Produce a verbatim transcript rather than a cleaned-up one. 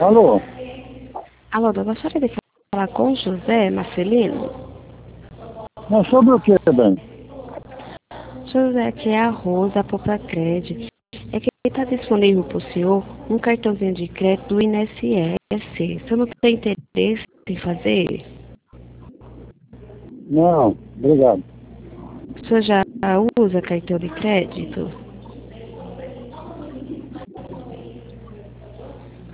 Alô? Alô, dona, gostaria de falar com José Marcelino? Não, sobre o que, bem? José, aqui é a Rosa Popracred. É que está disponível para o senhor um cartãozinho de crédito do I N S S. Você não tem interesse em fazer? Não, obrigado. O senhor já usa cartão de crédito?